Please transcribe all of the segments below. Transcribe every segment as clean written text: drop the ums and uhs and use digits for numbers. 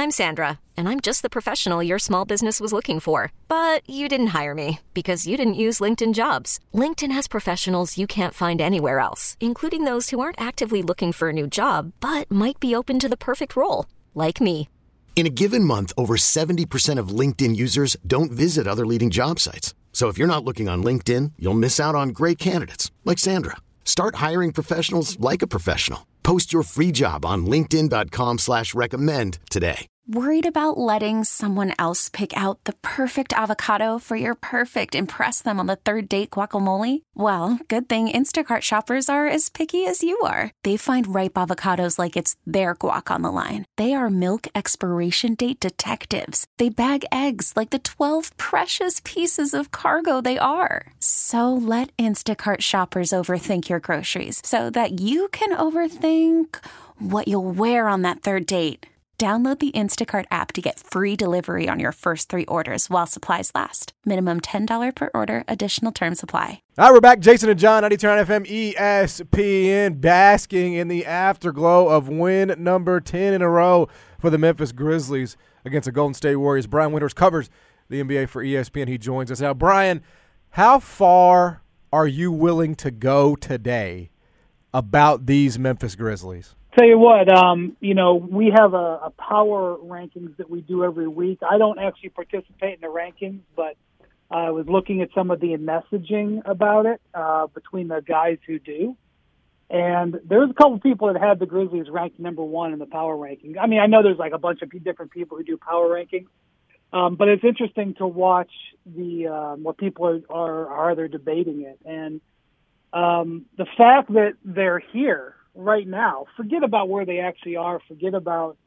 I'm Sandra, and I'm just the professional your small business was looking for. But you didn't hire me because you didn't use LinkedIn Jobs. LinkedIn has professionals you can't find anywhere else, including those who aren't actively looking for a new job, but might be open to the perfect role, like me. In a given month, over 70% of LinkedIn users don't visit other leading job sites. So if you're not looking on LinkedIn, you'll miss out on great candidates like Sandra. Start hiring professionals like a professional. Post your free job on linkedin.com/recommend today. Worried about letting someone else pick out the perfect avocado for your perfect impress them on the third date guacamole? Well, good thing Instacart shoppers are as picky as you are. They find ripe avocados like it's their guac on the line. They are milk expiration date detectives. They bag eggs like the 12 precious pieces of cargo they are. So let Instacart shoppers overthink your groceries so that you can overthink what you'll wear on that third date. Download the Instacart app to get free delivery on your first 3 orders while supplies last. Minimum $10 per order. Additional terms apply. All right, we're back. Jason and John, 92.9 FM, ESPN, basking in the afterglow of win number 10 in a row for the Memphis Grizzlies against the Golden State Warriors. Brian Winters covers the NBA for ESPN. He joins us now. Brian, how far are you willing to go today about these Memphis Grizzlies? Tell you what, we have a power rankings that we do every week. I don't actually participate in the rankings, but I was looking at some of the messaging about it between the guys who do. And there's a couple of people that had the Grizzlies ranked number 1 in the power rankings. I mean, I know there's like a bunch of different people who do power rankings, but it's interesting to watch what people are they're debating it. And the fact that they're here right now, forget about where they actually are, forget about,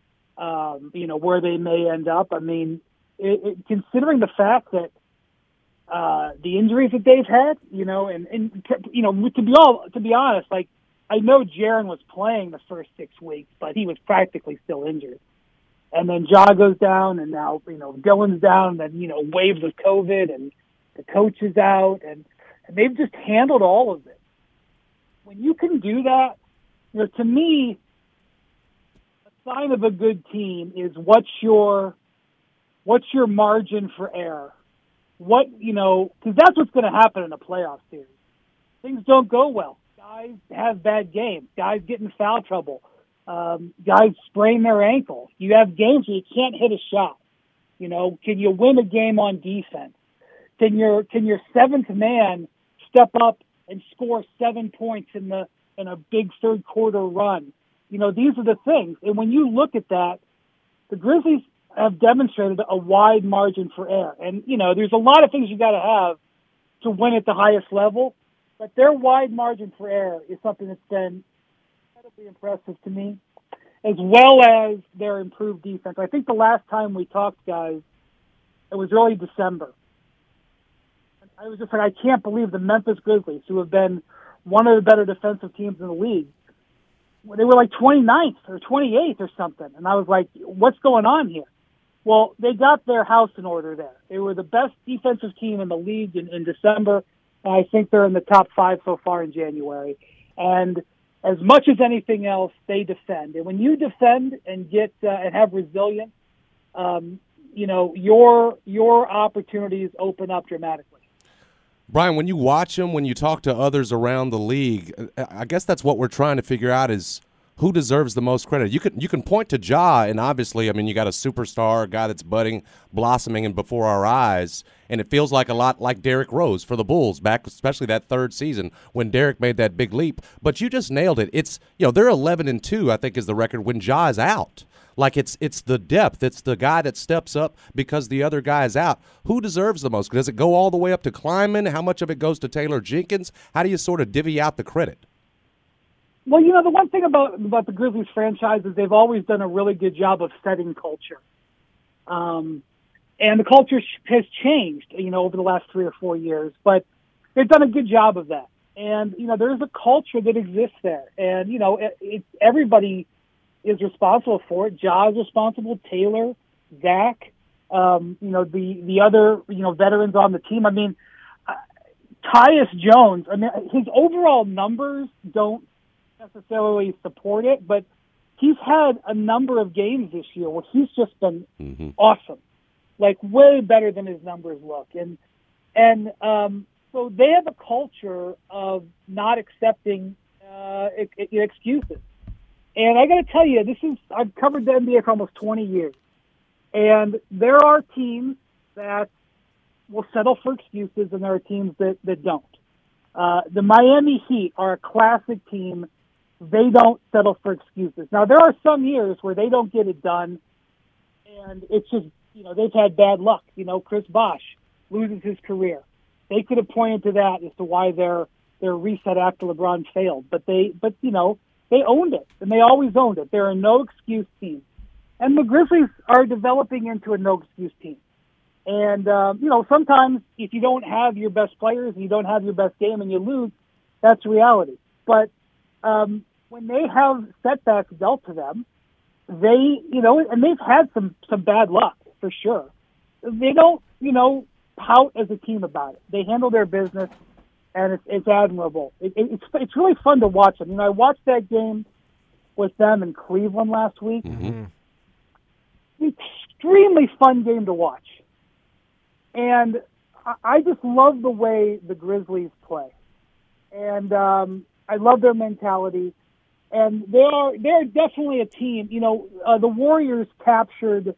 where they may end up. I mean, considering the fact that the injuries that they've had, to be honest, like, I know Jaren was playing the first 6 weeks, but he was practically still injured. And then Ja goes down, and now, Dylan's down, and then, waves of COVID, and the coach is out, and they've just handled all of it. When you can do that, to me, a sign of a good team is what's your margin for error? Because that's what's going to happen in a playoff series. Things don't go well. Guys have bad games. Guys get in foul trouble. Guys sprain their ankle. You have games where you can't hit a shot. Can you win a game on defense? Can your seventh man step up and score 7 points in a big third quarter run? These are the things. And when you look at that, the Grizzlies have demonstrated a wide margin for error. And, there's a lot of things you got to have to win at the highest level, but their wide margin for error is something that's been incredibly impressive to me, as well as their improved defense. I think the last time we talked, guys, it was early December. I was just like, I can't believe the Memphis Grizzlies, who have been one of the better defensive teams in the league, they were like 29th or 28th or something. And I was like, what's going on here? Well, they got their house in order there. They were the best defensive team in the league in December. And I think they're in the top 5 so far in January. And as much as anything else, they defend. And when you defend and get and have resilience, your opportunities open up dramatically. Brian, when you watch them, when you talk to others around the league, I guess that's what we're trying to figure out is who deserves the most credit. You can point to Ja, and obviously, I mean, you got a superstar, a guy that's budding, blossoming, and before our eyes, and it feels like a lot like Derrick Rose for the Bulls back, especially that third season when Derrick made that big leap. But you just nailed it. It's they're 11-2, I think, is the record when Ja is out. Like it's the depth. It's the guy that steps up because the other guy is out. Who deserves the most? Does it go all the way up to Kleiman? How much of it goes to Taylor Jenkins? How do you sort of divvy out the credit? Well, the one thing about the Grizzlies franchise is they've always done a really good job of setting culture. And the culture has changed, over the last 3 or 4 years, but they've done a good job of that. And, there's a culture that exists there. And, everybody is responsible for it. Ja is responsible, Taylor, Zach, the other, veterans on the team. I mean, Tyus Jones, his overall numbers don't necessarily support it, but he's had a number of games this year where he's just been awesome, like way better than his numbers look. And so they have a culture of not accepting excuses. And I got to tell you, I've covered the NBA for almost 20 years, and there are teams that will settle for excuses, and there are teams that don't. The Miami Heat are a classic team. They don't settle for excuses. Now, there are some years where they don't get it done, and it's just, they've had bad luck. Chris Bosh loses his career. They could have pointed to that as to why their reset after LeBron failed. But they owned it, and they always owned it. They're a no-excuse team. And the Grizzlies are developing into a no-excuse team. And, sometimes if you don't have your best players and you don't have your best game and you lose, that's reality. But when they have setbacks dealt to them, and they've had some bad luck for sure. They don't, pout as a team about it. They handle their business, and it's admirable. It's really fun to watch them. I watched that game with them in Cleveland last week. Mm-hmm. Extremely fun game to watch. And I just love the way the Grizzlies play. And I love their mentality. And they're definitely a team. The Warriors captured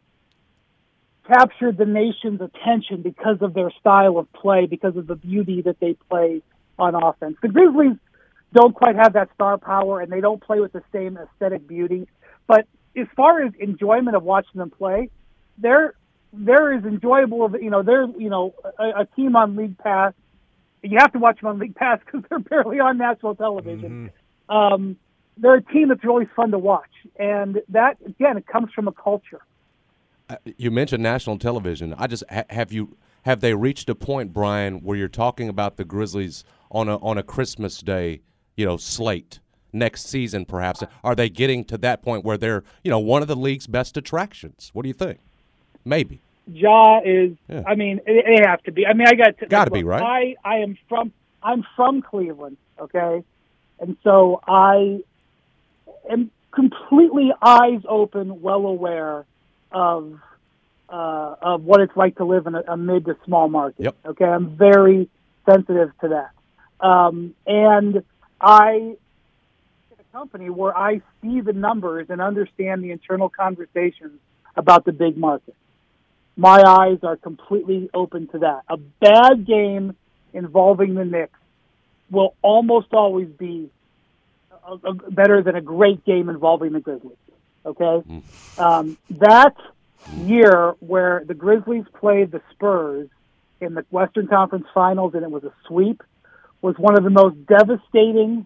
the nation's attention because of their style of play, because of the beauty that they play on offense. The Grizzlies don't quite have that star power, and they don't play with the same aesthetic beauty. But as far as enjoyment of watching them play, they're as enjoyable. They're a team on League Pass. You have to watch them on League Pass because they're barely on national television. Mm-hmm. They're a team that's really fun to watch, and that again, it comes from a culture. You mentioned national television. Have they reached a point, Brian, where you're talking about the Grizzlies on a Christmas Day, slate next season, perhaps? Are they getting to that point where they're, one of the league's best attractions? What do you think? Maybe. Ja is. Yeah. I mean, they have to be. I mean, got to be right. I'm from Cleveland, okay, and so I am completely eyes open, well aware of what it's like to live in a mid to small market. Yep. Okay, I'm very sensitive to that, and I in a company where I see the numbers and understand the internal conversations about the big market. My eyes are completely open to that. A bad game involving the Knicks will almost always be better than a great game involving the Grizzlies. Okay? That year where the Grizzlies played the Spurs in the Western Conference Finals and it was a sweep was one of the most devastating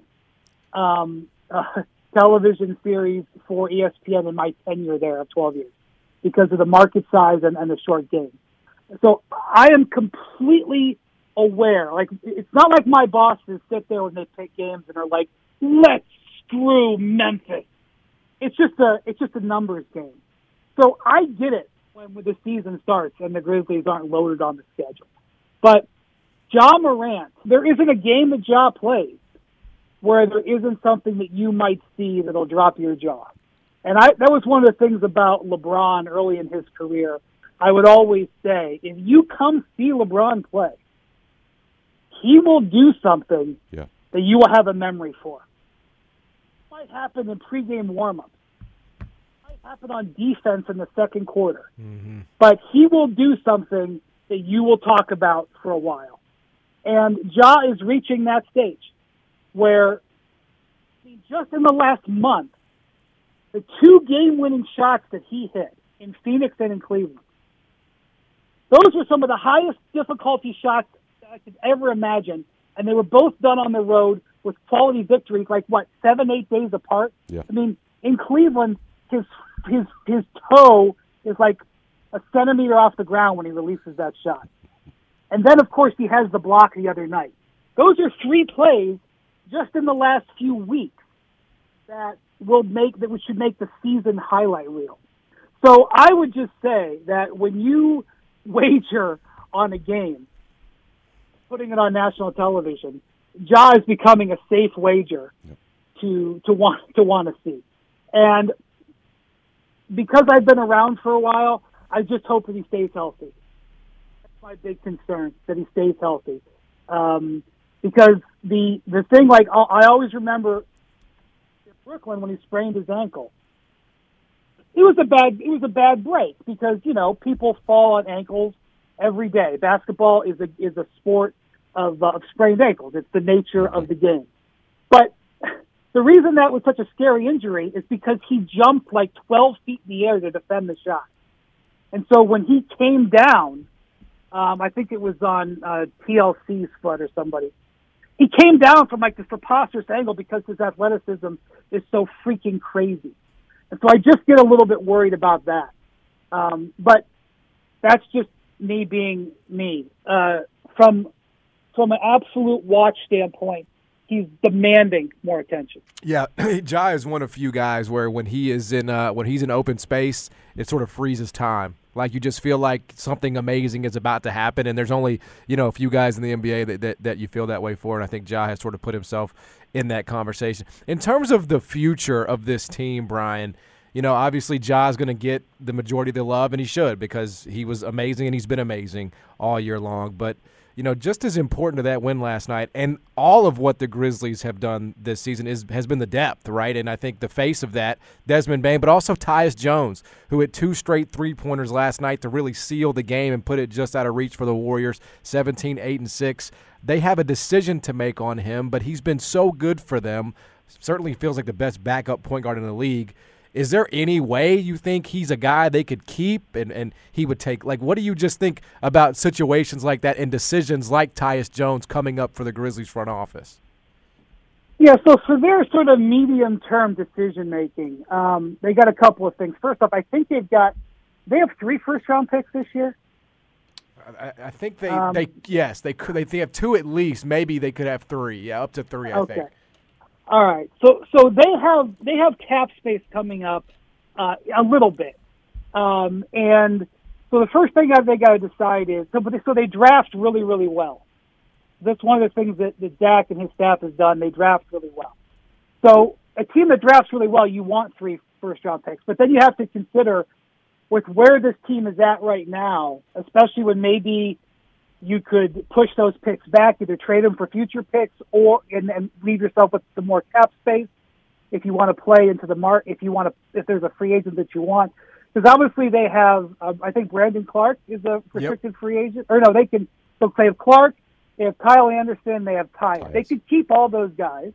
television series for ESPN in my tenure there of 12 years. Because of the market size and the short game. So I am completely aware. Like, it's not like my bosses sit there when they pick games and are like, let's screw Memphis. It's just a numbers game. So I get it when the season starts and the Grizzlies aren't loaded on the schedule. But Ja Morant, there isn't a game that Ja plays where there isn't something that you might see that'll drop your jaw. And that was one of the things about LeBron early in his career. I would always say, if you come see LeBron play, he will do something that you will have a memory for. It might happen in pregame warm-ups. It might happen on defense in the second quarter. Mm-hmm. But he will do something that you will talk about for a while. And Ja is reaching that stage where just in the last month, the 2 game-winning shots that he hit in Phoenix and in Cleveland, those were some of the highest difficulty shots I could ever imagine, and they were both done on the road with quality victories, 7-8 days apart. Yeah. I mean, in Cleveland, his toe is like a centimeter off the ground when he releases that shot. And then, of course, he has the block the other night. Those are 3 plays just in the last few weeks that should make the season highlight reel. So I would just say that when you wager on a game, putting it on national television, Ja is becoming a safe wager to want to see. And because I've been around for a while, I just hope that he stays healthy. That's my big concern, that he stays healthy. Because the thing, like, I always remember in Brooklyn when he sprained his ankle. It was a bad break because, you know, people fall on ankles every day. Basketball is a sport of sprained ankles. It's the nature of the game. But the reason that was such a scary injury is because he jumped like 12 feet in the air to defend the shot. And so when he came down, I think it was on TLC's foot or somebody, he came down from like this preposterous angle because his athleticism is so freaking crazy. And so I just get a little bit worried about that. But that's just me being me. From an absolute watch standpoint, he's demanding more attention. Yeah, Ja is one of few guys where when he's in open space, it sort of freezes time. Like you just feel like something amazing is about to happen, and there's only a few guys in the NBA that you feel that way for, and I think Ja has sort of put himself in that conversation. In terms of the future of this team, Brian, obviously Ja's going to get the majority of the love, and he should because he was amazing and he's been amazing all year long. But just as important to that win last night and all of what the Grizzlies have done this season has been the depth, right? And I think the face of that, Desmond Bane, but also Tyus Jones, who hit 2 straight three-pointers last night to really seal the game and put it just out of reach for the Warriors, 17, 8, and 6. They have a decision to make on him, but he's been so good for them. Certainly feels like the best backup point guard in the league. Is there any way you think he's a guy they could keep and he would take? Like, what do you just think about situations like that and decisions like Tyus Jones coming up for the Grizzlies front office? Yeah, so for their sort of medium-term decision-making, they got a couple of things. First off, I think they have 3 first-round picks this year. I think they could. They have 2 at least. Maybe they could have 3. Yeah, up to 3, I think. All right, so they have cap space coming up a little bit, and so the first thing they got to decide is so they draft really, really well. That's one of the things that Zach and his staff has done. They draft really well. So a team that drafts really well, you want 3 first-round picks, but then you have to consider with where this team is at right now, especially when maybe you could push those picks back, either trade them for future picks and leave yourself with some more cap space if you want to play into the market, if there's a free agent that you want. Because obviously they have, I think Brandon Clark is a restricted free agent. Or no, they have Clark, they have Kyle Anderson, they have Tyus. They could keep all those guys.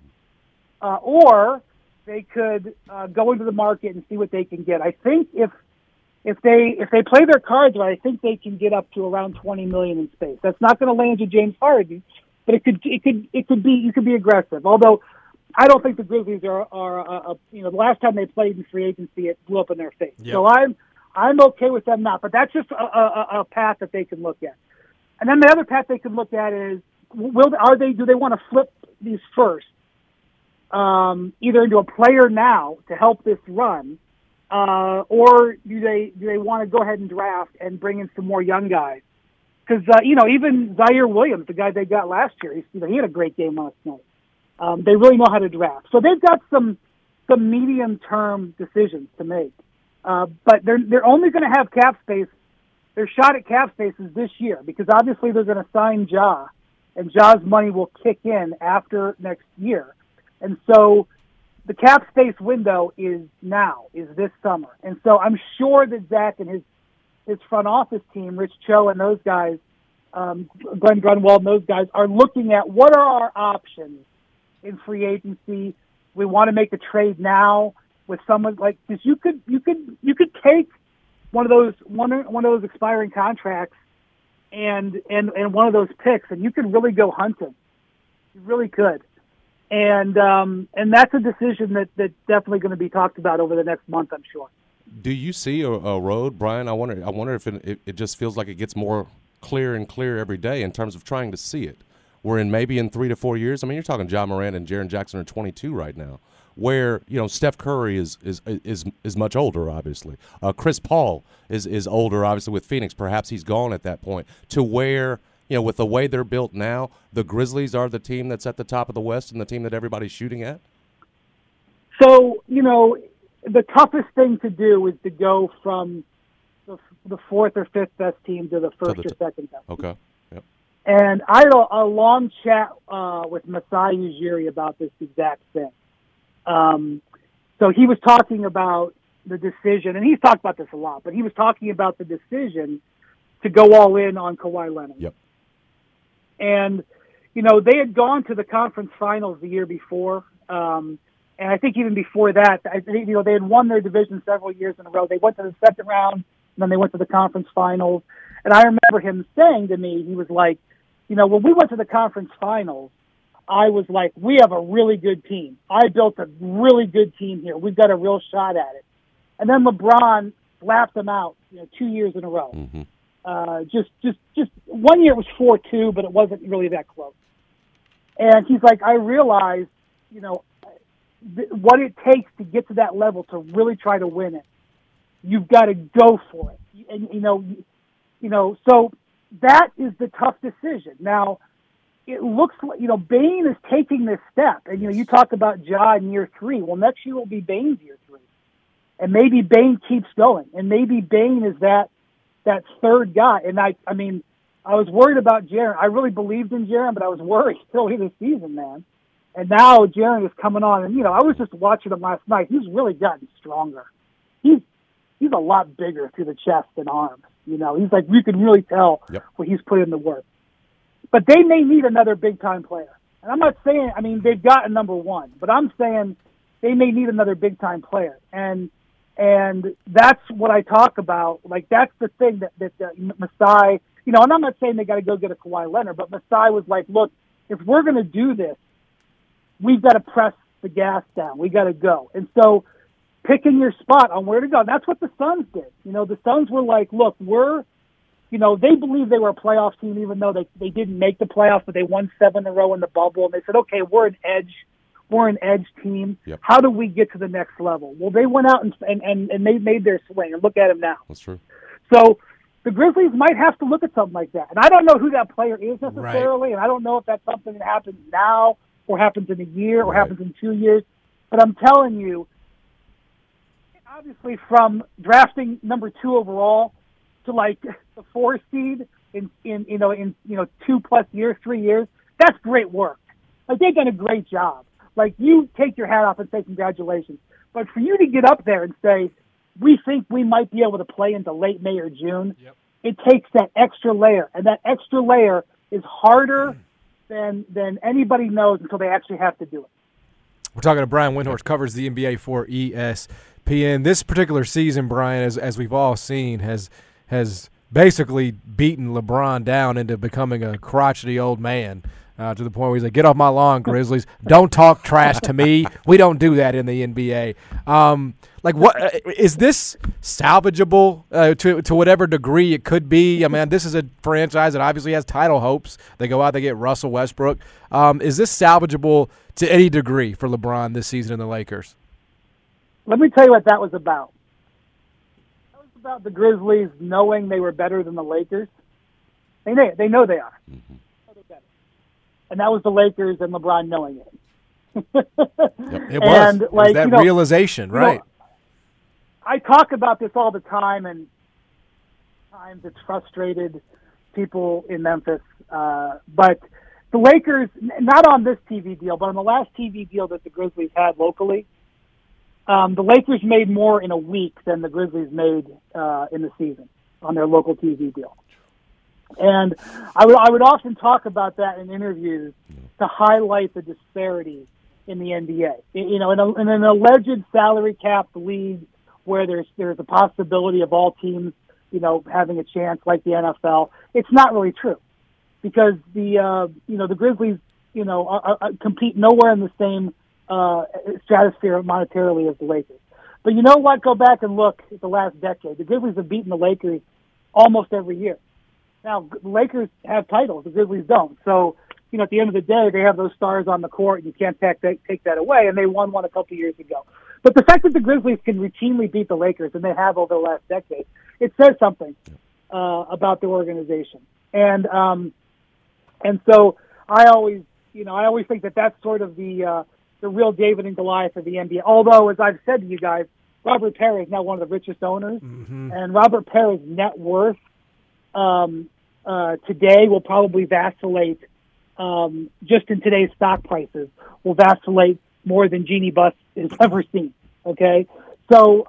Or they could go into the market and see what they can get. I think if they play their cards right, I think they can get up to around $20 million in space. That's not going to land you James Harden, but it could be you could be aggressive. Although I don't think the Grizzlies are the last time they played in free agency, it blew up in their face. Yep. So I'm okay with them not, but that's just a path that they can look at. And then the other path they can look at is do they want to flip these first, either into a player now to help this run. Or do they want to go ahead and draft and bring in some more young guys? Because even Zaire Williams, the guy they got last year, he had a great game last night. They really know how to draft, so they've got some medium-term decisions to make. But they're only going to have cap space. Their shot at cap space is this year because obviously they're going to sign Ja, and Ja's money will kick in after next year, and so. The cap space window is this summer. And so I'm sure that Zach and his front office team, Rich Cho and those guys, Glenn Grunwald and those guys, are looking at what are our options in free agency. We want to make a trade now with someone like this. You could take one of those expiring contracts and one of those picks, and you could really go hunting. You really could. And that's a decision that's definitely going to be talked about over the next month, I'm sure. Do you see a road, Brian? I wonder if it just feels like it gets more clear and clear every day in terms of trying to see it. We're maybe in 3 to 4 years. I mean, you're talking Ja Morant and Jaren Jackson are 22 right now. Where Steph Curry is much older, obviously. Chris Paul is older, obviously, with Phoenix. Perhaps he's gone at that point. To where. With the way they're built now, the Grizzlies are the team that's at the top of the West and the team that everybody's shooting at? So, the toughest thing to do is to go from the fourth or fifth best team to the first or second best. Okay. Yep. And I had a long chat with Masai Ujiri about this exact thing. So he was talking about the decision, and he's talked about this a lot, but he was talking about the decision to go all in on Kawhi Leonard. Yep. And, you know, they had gone to the conference finals the year before. And I think even before that, I think, you know, they had won their division several years in a row. They went to the second round, and then they went to the conference finals. And I remember him saying to me, he was like, you know, when we went to the conference finals, I was like, we have a really good team. I built a really good team here. We've got a real shot at it. And then LeBron slapped them out, you know, 2 years in a row. Mm-hmm. Just 1 year it was 4-2, but it wasn't really that close. And he's like, I realized, you know, what it takes to get to that level to really try to win it. You've got to go for it. And, you know, so that is the tough decision. Now, it looks like, you know, Bane is taking this step. And, you know, you talk about Ja in year 3. Well, next year will be Bane's year 3. And maybe Bane keeps going. And maybe Bane is that third guy. And I mean, I was worried about Jaren. I really believed in Jaren, but I was worried early this season, man. And now Jaren is coming on. And, you know, I was just watching him last night. He's really gotten stronger. He's a lot bigger through the chest and arms. You know, he's like, you can really tell where he's put in the work. But they may need another big-time player. And I'm not saying, I mean, they've got a number one, but I'm saying they may need another big-time player. And that's what I talk about. Like, that's the thing that Masai, you know, and I'm not saying they got to go get a Kawhi Leonard, but Masai was like, look, if we're going to do this, we've got to press the gas down. We got to go. And so picking your spot on where to go, that's what the Suns did. You know, the Suns were like, look, you know, they believed they were a playoff team, even though they didn't make the playoffs, but they won 7 in a row in the bubble. And they said, okay, we're an edge team. Yep. How do we get to the next level? Well, they went out and they made their swing, and look at them now. That's true. So the Grizzlies might have to look at something like that. And I don't know who that player is necessarily, and I don't know if that's something that happens now or happens in a year or happens in 2 years. But I'm telling you, obviously from drafting number 2 overall to like the 4 seed in 2+ years, 3 years, that's great work. Like, they've done a great job. Like, you take your hat off and say congratulations. But for you to get up there and say, we think we might be able to play into late May or June, it takes that extra layer. And that extra layer is harder than anybody knows until they actually have to do it. We're talking to Brian Windhorst, covers the NBA for ESPN. This particular season, Brian, as we've all seen, has basically beaten LeBron down into becoming a crotchety old man. To the point where he's like, get off my lawn, Grizzlies. Don't talk trash to me. We don't do that in the NBA. Like, what is this salvageable to whatever degree it could be? I mean, this is a franchise that obviously has title hopes. They go out, they get Russell Westbrook. Is this salvageable to any degree for LeBron this season in the Lakers? Let me tell you what that was about. That was about the Grizzlies knowing they were better than the Lakers. They know they are. Mm-hmm. And that was the Lakers and LeBron knowing it. It was. It was that realization, right? You know, I talk about this all the time, and times it's frustrated people in Memphis. But the Lakers, not on this TV deal, but on the last TV deal that the Grizzlies had locally, the Lakers made more in a week than the Grizzlies made in the season on their local TV deal. And I would often talk about that in interviews to highlight the disparity in the NBA. You know, in an alleged salary capped league where there's a possibility of all teams, you know, having a chance like the NFL, it's not really true, because the Grizzlies, you know, compete nowhere in the same stratosphere monetarily as the Lakers. But you know what? Go back and look at the last decade. The Grizzlies have beaten the Lakers almost every year. Now, the Lakers have titles. The Grizzlies don't. So, you know, at the end of the day, they have those stars on the court, and you can't take that away, and they won one a couple years ago. But the fact that the Grizzlies can routinely beat the Lakers, and they have over the last decade, it says something about the organization. And so I always think that that's sort of the real David and Goliath of the NBA. Although, as I've said to you guys, Robert Parra is now one of the richest owners, and Robert Parra's net worth today will probably vacillate, just in today's stock prices, will vacillate more than Jeannie Buss has ever seen. Okay, so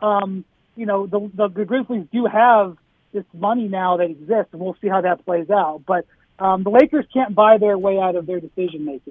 the Grizzlies do have this money now that exists, and we'll see how that plays out. But the Lakers can't buy their way out of their decision making,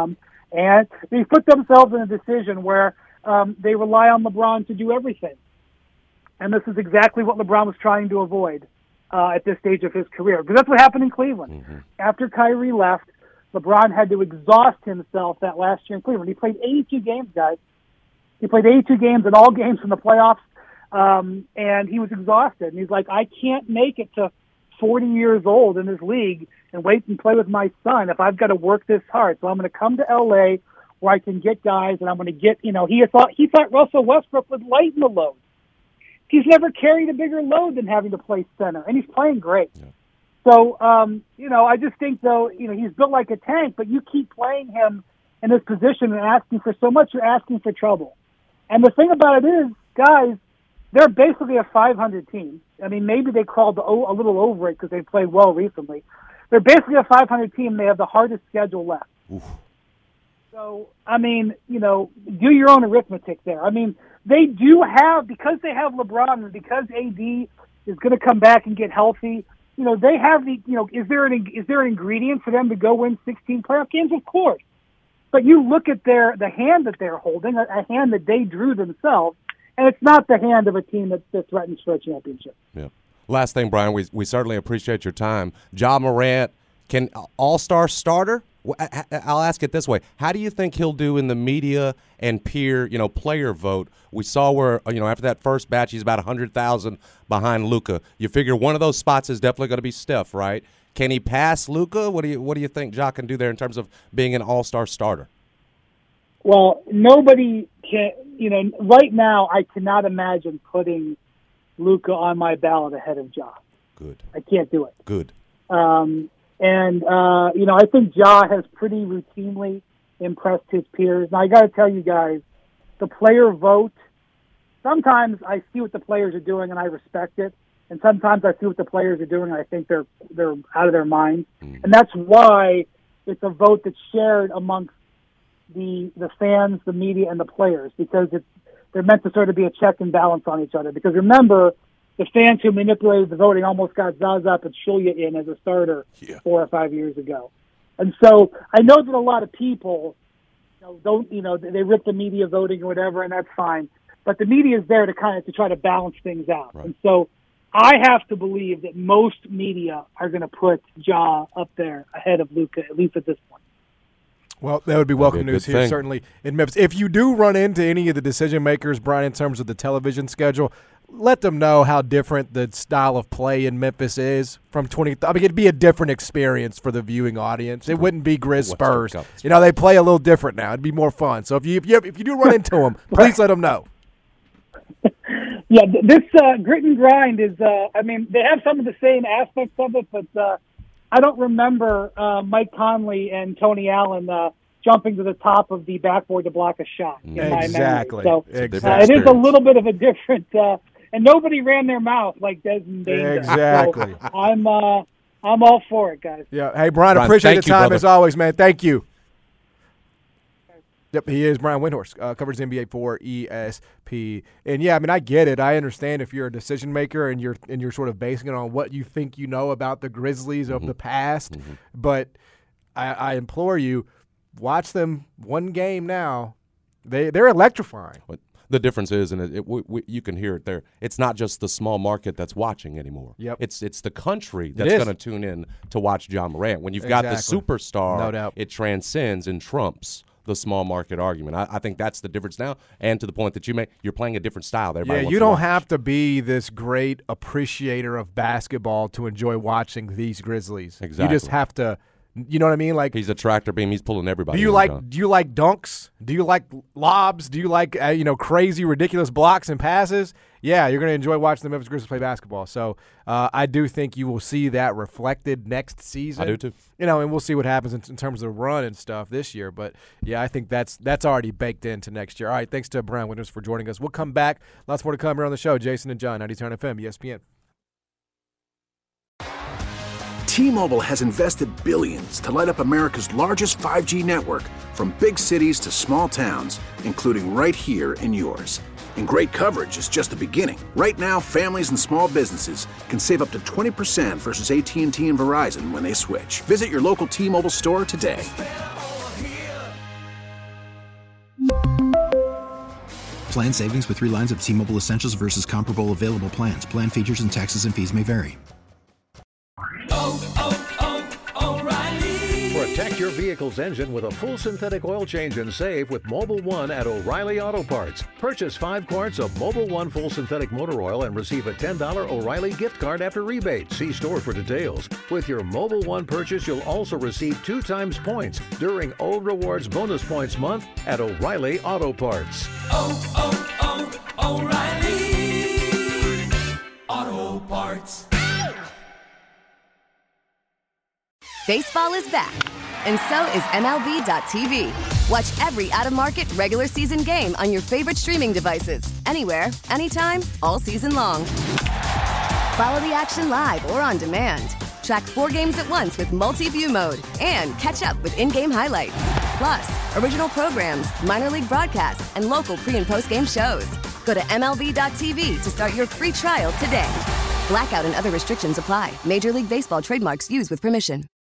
and they put themselves in a decision where they rely on LeBron to do everything, and this is exactly what LeBron was trying to avoid at this stage of his career, because that's what happened in Cleveland. After Kyrie left, LeBron had to exhaust himself that last year in Cleveland. He played 82 games, guys. He played 82 games in all games in the playoffs, and he was exhausted. And he's like, I can't make it to 40 years old in this league and wait and play with my son if I've got to work this hard. So I'm going to come to L.A. where I can get guys, and I'm going to get, he thought Russell Westbrook would lighten the load. He's never carried a bigger load than having to play center, and he's playing great. Yeah. So, I just think, though, he's built like a tank, but you keep playing him in this position and asking for so much, you're asking for trouble. And the thing about it is, guys, they're basically a 500 team. I mean, maybe they crawled a little over it because they played well recently. They're basically a 500 team. They have the hardest schedule left. Oof. So, I mean, do your own arithmetic there. I mean, they do have, because they have LeBron and because AD is going to come back and get healthy, they have is there an ingredient for them to go win 16 playoff games? Of course. But you look at the hand that they're holding, a hand that they drew themselves, and it's not the hand of a team that threatens for a championship. Yeah. Last thing, Brian, we certainly appreciate your time. Ja Morant, can all-star starter? I'll ask it this way. How do you think he'll do in the media and peer, player vote? We saw where, after that first batch, he's about 100,000 behind Luka. You figure one of those spots is definitely going to be Steph, right? Can he pass Luka? What do you think Ja can do there in terms of being an all-star starter? Well, nobody can, right now I cannot imagine putting Luka on my ballot ahead of Ja. Good. I can't do it. Good. I think Ja has pretty routinely impressed his peers. Now, I got to tell you guys, the player vote, sometimes I see what the players are doing and I respect it, and sometimes I see what the players are doing and I think they're out of their minds. And that's why it's a vote that's shared amongst the fans, the media, and the players, because they're meant to sort of be a check and balance on each other. Because remember, the fans who manipulated the voting almost got Zaza Pachulia in as a starter 4 or 5 years ago. And so I know that a lot of people they rip the media voting or whatever, and that's fine. But the media is there to try to balance things out. Right. And so I have to believe that most media are going to put Ja up there ahead of Luka, at least at this point. Well, that would be welcome news here, certainly in Memphis. If you do run into any of the decision makers, Brian, in terms of the television schedule, let them know how different the style of play in Memphis is from 20. I mean, it'd be a different experience for the viewing audience. It wouldn't be Grizz Spurs. They play a little different now. It'd be more fun. So if you do run into them, please let them know. Yeah, this grit and grind is. They have some of the same aspects of it, but I don't remember Mike Conley and Tony Allen jumping to the top of the backboard to block a shot. Exactly. So it is a little bit of a different. And nobody ran their mouth like Desmond Bain. Exactly. So I'm all for it, guys. Yeah. Hey, Brian, appreciate the time as always, man. Thank you. Yep, he is Brian Windhorst, covers the NBA for ESP. And yeah, I get it. I understand if you're a decision maker and you're sort of basing it on what you think you know about the Grizzlies of the past. But I implore you, watch them one game now. They're electrifying. The difference is, and you can hear it there, it's not just the small market that's watching anymore. Yep. It's the country that's going to tune in to watch Ja Morant. When you've got the superstar, no doubt, it transcends and trumps the small market argument. I think that's the difference now. And to the point that you make, you're playing a different style there. Yeah, you don't have to be this great appreciator of basketball to enjoy watching these Grizzlies. Exactly. You just have to You know what I mean? Like, he's a tractor beam. He's pulling everybody. Do you like dunks? Do you like lobs? Do you like crazy, ridiculous blocks and passes? Yeah, you're going to enjoy watching the Memphis Grizzlies play basketball. So I do think you will see that reflected next season. I do too. And we'll see what happens in terms of run and stuff this year. But yeah, I think that's already baked into next year. All right, thanks to Brian Winters for joining us. We'll come back. Lots more to come here on the show. Jason and John, 92.9 FM, ESPN. T-Mobile has invested billions to light up America's largest 5G network, from big cities to small towns, including right here in yours. And great coverage is just the beginning. Right now, families and small businesses can save up to 20% versus AT&T and Verizon when they switch. Visit your local T-Mobile store today. Plan savings with 3 lines of T-Mobile Essentials versus comparable available plans. Plan features and taxes and fees may vary. Protect your vehicle's engine with a full synthetic oil change and save with Mobil 1 at O'Reilly Auto Parts. Purchase 5 quarts of Mobil 1 full synthetic motor oil and receive a $10 O'Reilly gift card after rebate. See store for details. With your Mobil 1 purchase, you'll also receive 2 times points during O Rewards Bonus Points Month at O'Reilly Auto Parts. O'Reilly Auto Parts. Baseball is back, and so is MLB.tv. Watch every out-of-market regular season game on your favorite streaming devices, anywhere, anytime, all season long. Follow the action live or on demand. Track 4 games at once with multi-view mode and catch up with in-game highlights. Plus, original programs, minor league broadcasts, and local pre- and post-game shows. Go to MLB.tv to start your free trial today. Blackout and other restrictions apply. Major League Baseball trademarks used with permission.